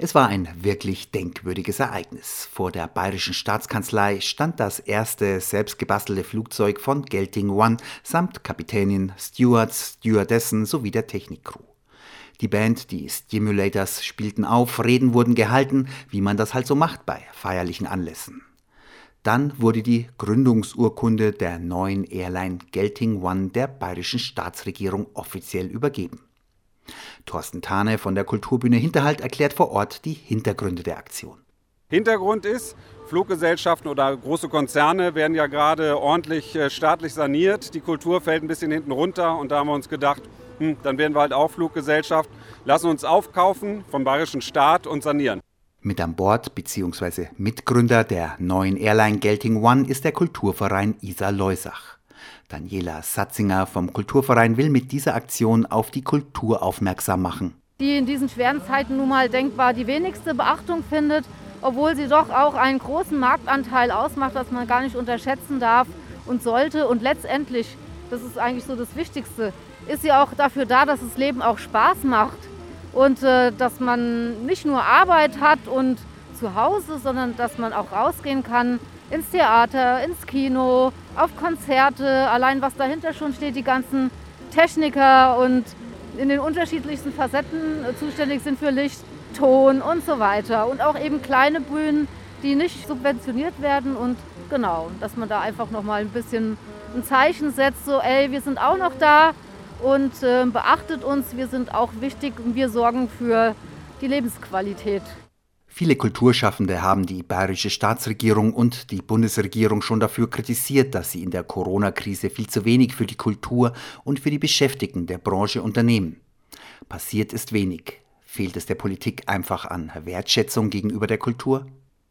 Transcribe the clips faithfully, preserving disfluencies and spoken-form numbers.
Es war ein wirklich denkwürdiges Ereignis. Vor der Bayerischen Staatskanzlei stand das erste selbstgebastelte Flugzeug von Gelting One samt Kapitänin, Stewards, Stewardessen sowie der Technikcrew. Die Band, die Stimulators, spielten auf, Reden wurden gehalten, wie man das halt so macht bei feierlichen Anlässen. Dann wurde die Gründungsurkunde der neuen Airline Gelting One der Bayerischen Staatsregierung offiziell übergeben. Thorsten Thane von der Kulturbühne Hinterhalt erklärt vor Ort die Hintergründe der Aktion. Hintergrund ist, Fluggesellschaften oder große Konzerne werden ja gerade ordentlich staatlich saniert. Die Kultur fällt ein bisschen hinten runter und da haben wir uns gedacht, hm, dann werden wir halt auch Fluggesellschaft, lassen uns aufkaufen vom bayerischen Staat und sanieren. Mit an Bord bzw. Mitgründer der neuen Airline Gelting One ist der Kulturverein Isar-Loisach. Daniela Satzinger vom Kulturverein will mit dieser Aktion auf die Kultur aufmerksam machen. Die in diesen schweren Zeiten nun mal denkbar die wenigste Beachtung findet, obwohl sie doch auch einen großen Marktanteil ausmacht, was man gar nicht unterschätzen darf und sollte. Und letztendlich, das ist eigentlich so das Wichtigste, ist sie auch dafür da, dass das Leben auch Spaß macht und äh, dass man nicht nur Arbeit hat und zu Hause, sondern dass man auch rausgehen kann ins Theater, ins Kino, auf Konzerte, allein was dahinter schon steht, die ganzen Techniker und in den unterschiedlichsten Facetten zuständig sind für Licht, Ton und so weiter. Und auch eben kleine Bühnen, die nicht subventioniert werden und genau, dass man da einfach nochmal ein bisschen ein Zeichen setzt, so ey, wir sind auch noch da und äh, beachtet uns, wir sind auch wichtig und wir sorgen für die Lebensqualität. Viele Kulturschaffende haben die bayerische Staatsregierung und die Bundesregierung schon dafür kritisiert, dass sie in der Corona-Krise viel zu wenig für die Kultur und für die Beschäftigten der Branche unternehmen. Passiert ist wenig. Fehlt es der Politik einfach an Wertschätzung gegenüber der Kultur?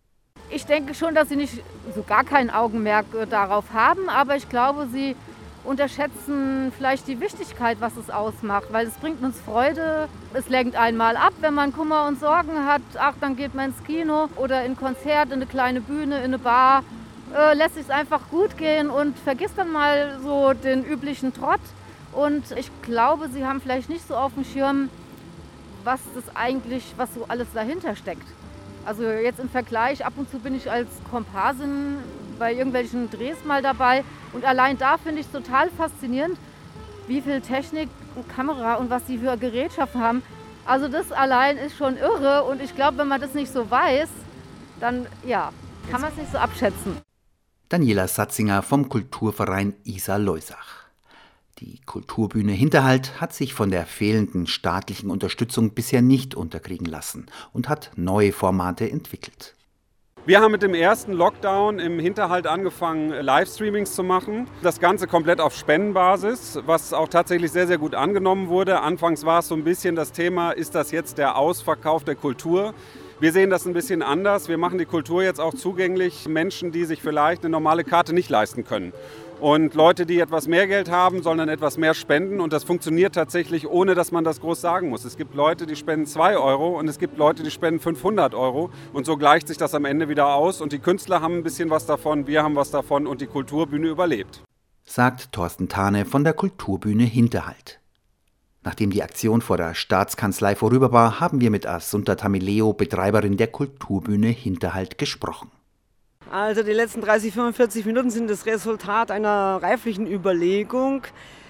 Ich denke schon, dass sie nicht so gar kein Augenmerk darauf haben, aber ich glaube, sie unterschätzen vielleicht die Wichtigkeit, was es ausmacht, weil es bringt uns Freude, es lenkt einmal ab, wenn man Kummer und Sorgen hat, ach, dann geht man ins Kino oder in ein Konzert, in eine kleine Bühne, in eine Bar, äh, lässt sich einfach gut gehen und vergisst dann mal so den üblichen Trott und ich glaube, sie haben vielleicht nicht so auf dem Schirm, was das eigentlich, was so alles dahinter steckt. Also jetzt im Vergleich, ab und zu bin ich als Komparsin bei irgendwelchen Drehs mal dabei und allein da finde ich es total faszinierend, wie viel Technik und Kamera und was die für Gerätschaften haben. Also das allein ist schon irre und ich glaube, wenn man das nicht so weiß, dann ja, kann man es nicht so abschätzen. Daniela Satzinger vom Kulturverein Isar-Loisach. Die Kulturbühne Hinterhalt hat sich von der fehlenden staatlichen Unterstützung bisher nicht unterkriegen lassen und hat neue Formate entwickelt. Wir haben mit dem ersten Lockdown im Hinterhalt angefangen, Livestreamings zu machen. Das Ganze komplett auf Spendenbasis, was auch tatsächlich sehr, sehr gut angenommen wurde. Anfangs war es so ein bisschen das Thema, ist das jetzt der Ausverkauf der Kultur? Wir sehen das ein bisschen anders. Wir machen die Kultur jetzt auch zugänglich Menschen, die sich vielleicht eine normale Karte nicht leisten können. Und Leute, die etwas mehr Geld haben, sollen dann etwas mehr spenden. Und das funktioniert tatsächlich, ohne dass man das groß sagen muss. Es gibt Leute, die spenden zwei Euro und es gibt Leute, die spenden fünfhundert Euro. Und so gleicht sich das am Ende wieder aus. Und die Künstler haben ein bisschen was davon, wir haben was davon und die Kulturbühne überlebt. Sagt Thorsten Thane von der Kulturbühne Hinterhalt. Nachdem die Aktion vor der Staatskanzlei vorüber war, haben wir mit Assunta Tamileo, Betreiberin der Kulturbühne Hinterhalt, gesprochen. Also die letzten dreißig, fünfundvierzig Minuten sind das Resultat einer reiflichen Überlegung.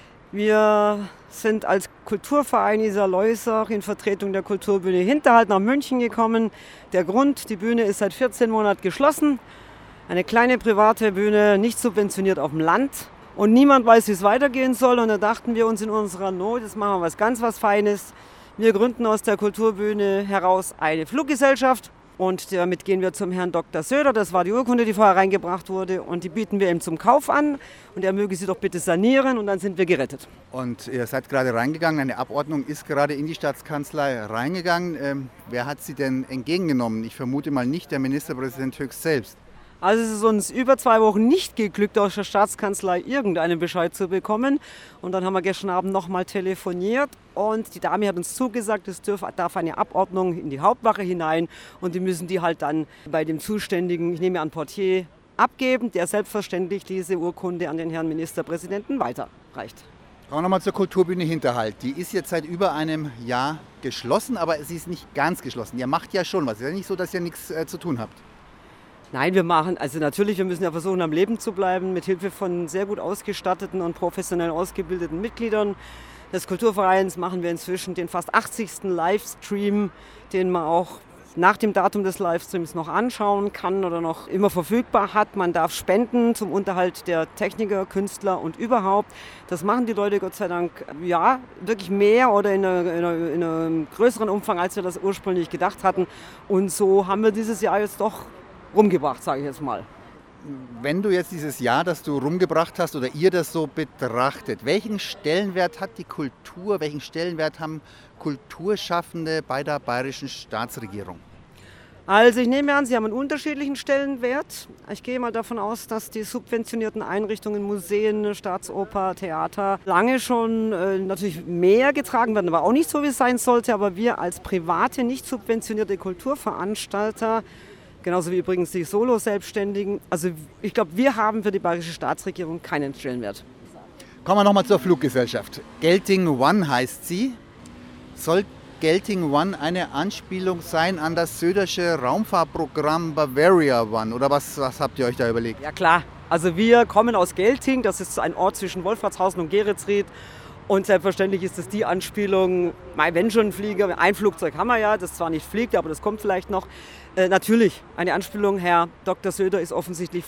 Wir sind als Kulturverein Isar-Loisach in Vertretung der Kulturbühne Hinterhalt nach München gekommen. Der Grund, die Bühne ist seit vierzehn Monaten geschlossen. Eine kleine private Bühne, nicht subventioniert auf dem Land. Und niemand weiß, wie es weitergehen soll. Und da dachten wir uns in unserer Not, jetzt machen wir was ganz was Feines. Wir gründen aus der Kulturbühne heraus eine Fluggesellschaft. Und damit gehen wir zum Herrn Doktor Söder, das war die Urkunde, die vorher reingebracht wurde. Und die bieten wir ihm zum Kauf an. Und er möge sie doch bitte sanieren und dann sind wir gerettet. Und ihr seid gerade reingegangen, eine Abordnung ist gerade in die Staatskanzlei reingegangen. Ähm, wer hat sie denn entgegengenommen? Ich vermute mal nicht der Ministerpräsident höchst selbst. Also es ist uns über zwei Wochen nicht geglückt, aus der Staatskanzlei irgendeinen Bescheid zu bekommen. Und dann haben wir gestern Abend nochmal telefoniert und die Dame hat uns zugesagt, es darf eine Abordnung in die Hauptwache hinein und die müssen die halt dann bei dem zuständigen, ich nehme an Portier, abgeben, der selbstverständlich diese Urkunde an den Herrn Ministerpräsidenten weiterreicht. Schauen wir nochmal zur Kulturbühne Hinterhalt. Die ist jetzt seit über einem Jahr geschlossen, aber sie ist nicht ganz geschlossen. Ihr macht ja schon was. Es ist ja nicht so, dass ihr nichts äh, zu tun habt. Nein, wir machen, also natürlich, wir müssen ja versuchen, am Leben zu bleiben, mit Hilfe von sehr gut ausgestatteten und professionell ausgebildeten Mitgliedern des Kulturvereins machen wir inzwischen den fast achtzigsten Livestream, den man auch nach dem Datum des Livestreams noch anschauen kann oder noch immer verfügbar hat. Man darf spenden zum Unterhalt der Techniker, Künstler und überhaupt. Das machen die Leute Gott sei Dank ja wirklich mehr oder in, einer, in, einer, in einem größeren Umfang, als wir das ursprünglich gedacht hatten. Und so haben wir dieses Jahr jetzt doch rumgebracht, sage ich jetzt mal. Wenn du jetzt dieses Jahr, das du rumgebracht hast oder ihr das so betrachtet, welchen Stellenwert hat die Kultur, welchen Stellenwert haben Kulturschaffende bei der bayerischen Staatsregierung? Also ich nehme an, sie haben einen unterschiedlichen Stellenwert. Ich gehe mal davon aus, dass die subventionierten Einrichtungen, Museen, Staatsoper, Theater lange schon äh, natürlich mehr getragen werden, aber auch nicht so, wie es sein sollte. Aber wir als private, nicht subventionierte Kulturveranstalter, genauso wie übrigens die Solo-Selbstständigen, also ich glaube, wir haben für die bayerische Staatsregierung keinen Stellenwert. Kommen wir nochmal zur Fluggesellschaft. Gelting One heißt sie. Soll Gelting One eine Anspielung sein an das Södersche Raumfahrtprogramm Bavaria One? Oder was, was habt ihr euch da überlegt? Ja klar, also wir kommen aus Gelting, das ist ein Ort zwischen Wolfratshausen und Geretsried. Und selbstverständlich ist es die Anspielung, wenn schon ein Flieger, ein Flugzeug haben wir ja, das zwar nicht fliegt, aber das kommt vielleicht noch. Äh, natürlich eine Anspielung, Herr Doktor Söder ist offensichtlich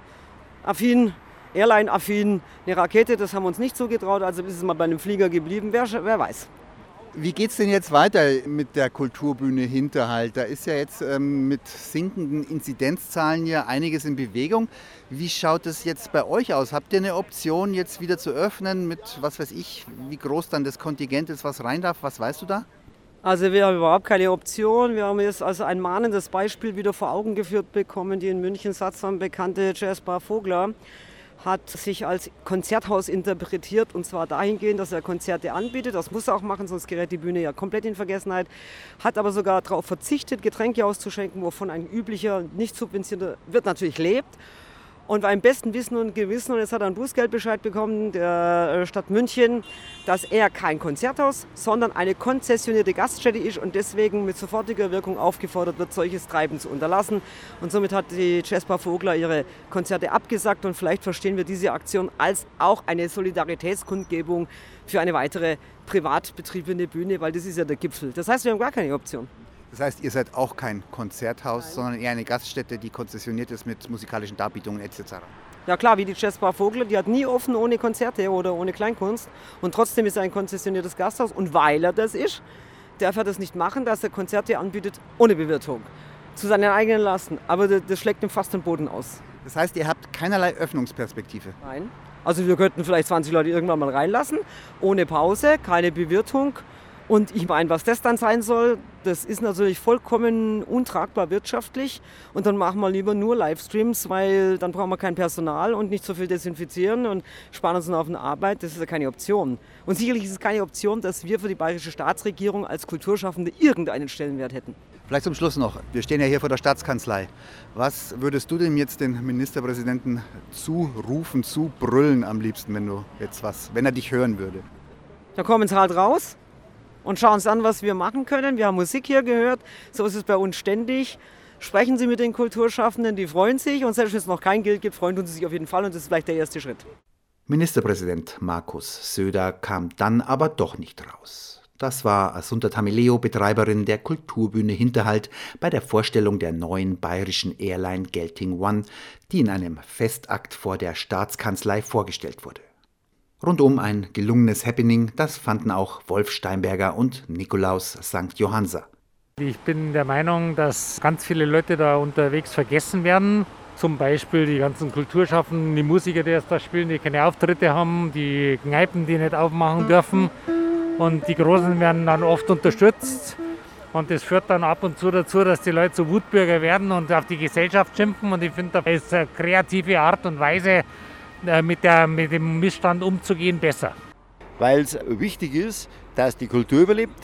flugaffin, Airline-affin. Eine Rakete, das haben wir uns nicht zugetraut, also ist es mal bei einem Flieger geblieben, wer, wer weiß. Wie geht es denn jetzt weiter mit der Kulturbühne Hinterhalt? Da ist ja jetzt ähm, mit sinkenden Inzidenzzahlen ja einiges in Bewegung. Wie schaut es jetzt bei euch aus? Habt ihr eine Option, jetzt wieder zu öffnen mit, was weiß ich, wie groß dann das Kontingent ist, was rein darf? Was weißt du da? Also wir haben überhaupt keine Option. Wir haben jetzt also ein mahnendes Beispiel wieder vor Augen geführt bekommen. Die in München Satzam bekannte Jazzbar Vogler hat sich als Konzerthaus interpretiert, und zwar dahingehend, dass er Konzerte anbietet. Das muss er auch machen, sonst gerät die Bühne ja komplett in Vergessenheit. Hat aber sogar darauf verzichtet, Getränke auszuschenken, wovon ein üblicher, nicht subventionierter Wirt natürlich lebt. Und war im besten Wissen und Gewissen, und jetzt hat er einen Bußgeldbescheid bekommen der Stadt München, dass er kein Konzerthaus, sondern eine konzessionierte Gaststätte ist und deswegen mit sofortiger Wirkung aufgefordert wird, solches Treiben zu unterlassen. Und somit hat die Jazzbar Vogler ihre Konzerte abgesagt, und vielleicht verstehen wir diese Aktion als auch eine Solidaritätskundgebung für eine weitere privat betriebene Bühne, weil das ist ja der Gipfel. Das heißt, wir haben gar keine Option. Das heißt, ihr seid auch kein Konzerthaus, Nein. sondern eher eine Gaststätte, die konzessioniert ist mit musikalischen Darbietungen et cetera. Ja klar, wie die Jazzbar Vogler, die hat nie offen ohne Konzerte oder ohne Kleinkunst. Und trotzdem ist er ein konzessioniertes Gasthaus. Und weil er das ist, darf er das nicht machen, dass er Konzerte anbietet ohne Bewirtung. Zu seinen eigenen Lasten. Aber das, das schlägt ihm fast den Boden aus. Das heißt, ihr habt keinerlei Öffnungsperspektive? Nein. Also wir könnten vielleicht zwanzig Leute irgendwann mal reinlassen, ohne Pause, keine Bewirtung. Und ich meine, was das dann sein soll, das ist natürlich vollkommen untragbar wirtschaftlich. Und dann machen wir lieber nur Livestreams, weil dann brauchen wir kein Personal und nicht so viel desinfizieren und sparen uns auf eine Arbeit. Das ist ja keine Option. Und sicherlich ist es keine Option, dass wir für die bayerische Staatsregierung als Kulturschaffende irgendeinen Stellenwert hätten. Vielleicht zum Schluss noch. Wir stehen ja hier vor der Staatskanzlei. Was würdest du denn jetzt den Ministerpräsidenten zurufen, zubrüllen am liebsten, wenn du jetzt was, wenn er dich hören würde? Da kommen sie halt raus und schauen uns an, was wir machen können. Wir haben Musik hier gehört, so ist es bei uns ständig. Sprechen Sie mit den Kulturschaffenden, die freuen sich. Und selbst wenn es noch kein Geld gibt, freuen sie sich auf jeden Fall. Und das ist vielleicht der erste Schritt. Ministerpräsident Markus Söder kam dann aber doch nicht raus. Das war Assunta Tamileo, Betreiberin der Kulturbühne Hinterhalt, bei der Vorstellung der neuen bayerischen Airline Gelting One, die in einem Festakt vor der Staatskanzlei vorgestellt wurde. Rundum ein gelungenes Happening, das fanden auch Wolf Steinberger und Nikolaus Sankt Johansa. Ich bin der Meinung, dass ganz viele Leute da unterwegs vergessen werden. Zum Beispiel die ganzen Kulturschaffenden, die Musiker, die jetzt da spielen, die keine Auftritte haben, die Kneipen, die nicht aufmachen dürfen. Und die Großen werden dann oft unterstützt. Und das führt dann ab und zu dazu, dass die Leute so Wutbürger werden und auf die Gesellschaft schimpfen. Und ich finde, da ist eine kreative Art und Weise, mit, der, mit dem Missstand umzugehen, besser. Weil es wichtig ist, dass die Kultur überlebt.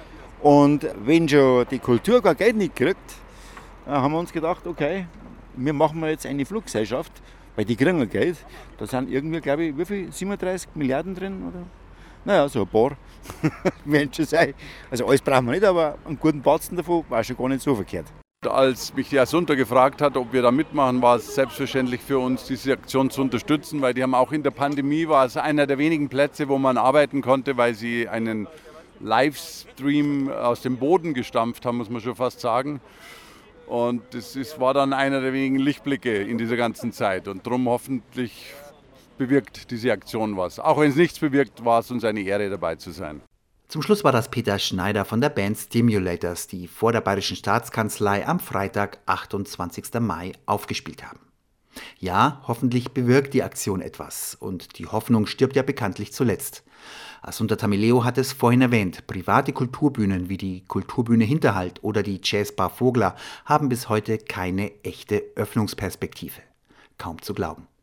Und wenn schon die Kultur gar Geld nicht kriegt, haben wir uns gedacht, okay, wir machen jetzt eine Fluggesellschaft, weil die kriegen Geld. Da sind irgendwie, glaube ich, wie viel? siebenunddreißig Milliarden drin? Oder? Naja, so ein paar werden schon sein. Also alles brauchen wir nicht, aber einen guten Batzen davon war schon gar nicht so verkehrt. Als mich die Asunta gefragt hat, ob wir da mitmachen, war es selbstverständlich für uns, diese Aktion zu unterstützen, weil die haben auch in der Pandemie, war es einer der wenigen Plätze, wo man arbeiten konnte, weil sie einen Livestream aus dem Boden gestampft haben, muss man schon fast sagen. Und das ist, war dann einer der wenigen Lichtblicke in dieser ganzen Zeit. Und darum hoffentlich bewirkt diese Aktion was. Auch wenn es nichts bewirkt, war es uns eine Ehre, dabei zu sein. Zum Schluss war das Peter Schneider von der Band Stimulators, die vor der Bayerischen Staatskanzlei am Freitag, achtundzwanzigsten Mai, aufgespielt haben. Ja, hoffentlich bewirkt die Aktion etwas. Und die Hoffnung stirbt ja bekanntlich zuletzt. Asunta Tamileau hat es vorhin erwähnt, private Kulturbühnen wie die Kulturbühne Hinterhalt oder die Jazzbar Vogler haben bis heute keine echte Öffnungsperspektive. Kaum zu glauben.